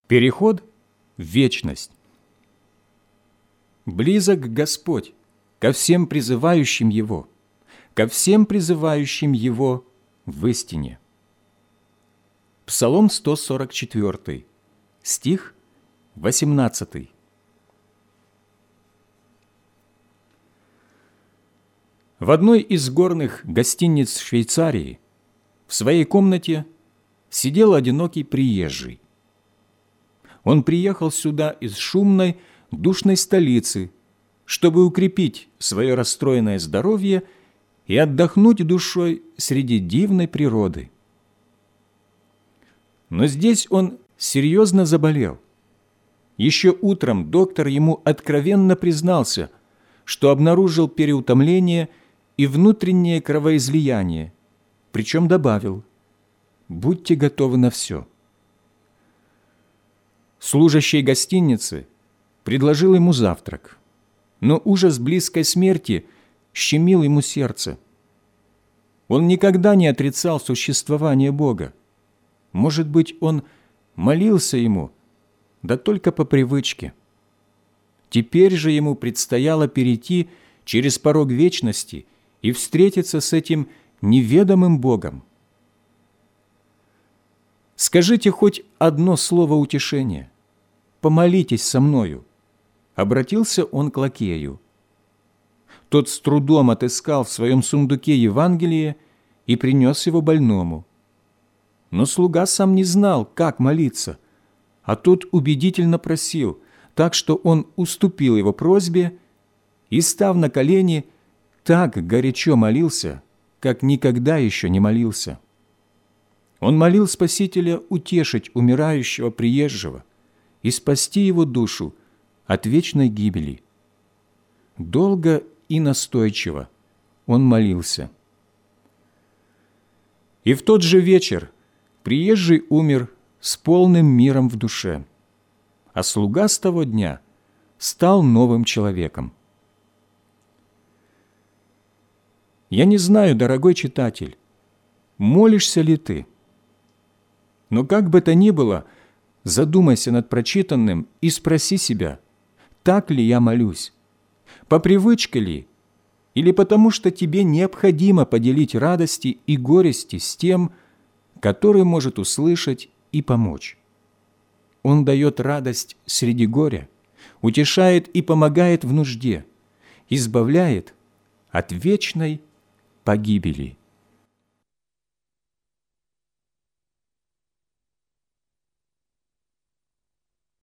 Переход в вечность. Близок Господь ко всем призывающим Его, ко всем призывающим Его в истине. Псалом 144, стих 18. В одной из горных гостиниц Швейцарии в своей комнате сидел одинокий приезжий. Он приехал сюда из шумной, душной столицы, чтобы укрепить свое расстроенное здоровье и отдохнуть душой среди дивной природы. Но здесь он серьезно заболел. Еще утром доктор ему откровенно признался, что обнаружил переутомление и внутреннее кровоизлияние, причем добавил: «Будьте готовы на все». Служащий гостиницы предложил ему завтрак, но ужас близкой смерти щемил ему сердце. Он никогда не отрицал существование Бога. Может быть, он молился Ему, да только по привычке. Теперь же ему предстояло перейти через порог вечности и встретиться с этим неведомым Богом. «Скажите хоть одно слово утешения. Помолитесь со мною», — обратился он к лакею. Тот с трудом отыскал в своем сундуке Евангелие и принес его больному. Но слуга сам не знал, как молиться, а тот убедительно просил, так что он уступил его просьбе и, став на колени, так горячо молился, как никогда еще не молился. Он молил Спасителя утешить умирающего приезжего и спасти его душу от вечной гибели. Долго и настойчиво он молился. И в тот же вечер приезжий умер с полным миром в душе, а слуга с того дня стал новым человеком. Я не знаю, дорогой читатель, молишься ли ты? Но как бы то ни было, задумайся над прочитанным и спроси себя, так ли я молюсь, по привычке ли, или потому что тебе необходимо поделить радости и горести с тем, который может услышать и помочь. Он дает радость среди горя, утешает и помогает в нужде, избавляет от вечной погибели.